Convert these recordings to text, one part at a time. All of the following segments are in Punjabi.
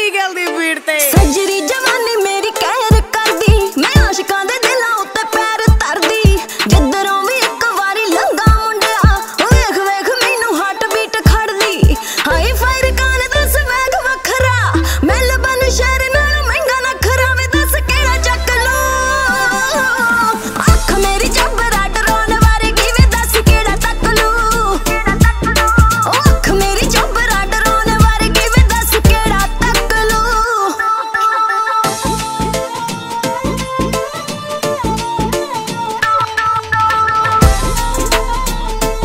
ਡੀਗਲ ਦੀ ਬੀਟ ਤੇ ਸਜਰੀ ਜਵਾਨੀ ਮੇਰੀ ਕਹਿਰ ਕਰਦੀ, ਮੈਂ ਆਸ਼ਿਕਾਂ ਦੇ ਦਿਲਾਂ ਉੱਤੇ ਪੈਰ ਧਰਦੀ। ਜਿੱਧਰੋਂ ਵੀ ਇੱਕ ਵਾਰੀ ਲੰਘਾ ਮੁੰਡਿਆ, ਵੇਖ ਵੇਖ ਮੈਨੂੰ ਹਾਰਟ ਬੀਟ ਖੜਦੀ। ਹਾਈ ਫਾਇਰ ਕਾਨ ਦਾ ਸਮੈਗ ਵੱਖਰਾ, ਮੈਲਬਨ ਸ਼ਹਿਰ ਨਾਲੋਂ ਮਹਿੰਗਾ ਨਖਰਾ ਵੇ ਦੱਸ ਕਿਹੜਾ ਚੱਕ ਲੂ। ਅੱਖ ਮੇਰੀ ਚੱਬਰਾ ਡਰਾਉਣ ਵਰਗੀ ਵੇ ਦੱਸ ਕਿਹੜਾ ਤੱਕ ਲੂ। ਅੱਖ ਮੇਰੀ ਚੱਬਰਾ ਡਰਾਉਣ ਵਰਗੀ ਵੇ ਦੱਸ ਕਿਹੜਾ ਤੱਕ ਲੂ।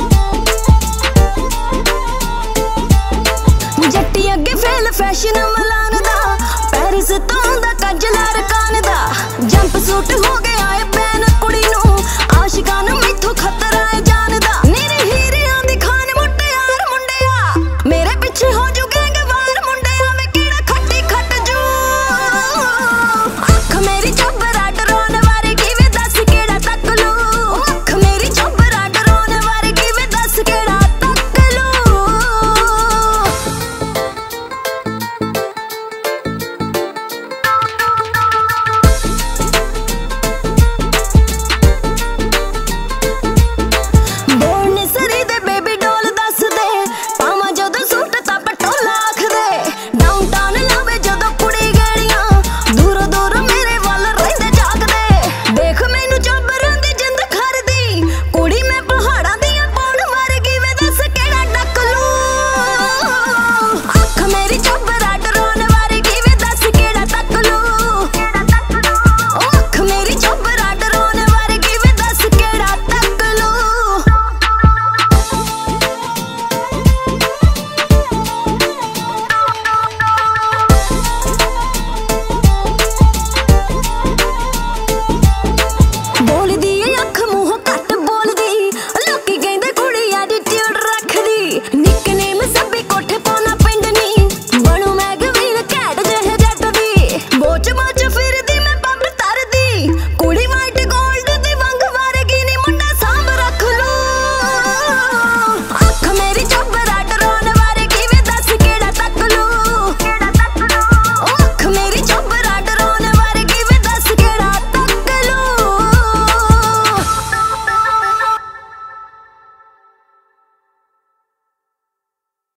ਜੱਟੀ ਅੱਗੇ ਫੇਲ ਫੈਸ਼ਨ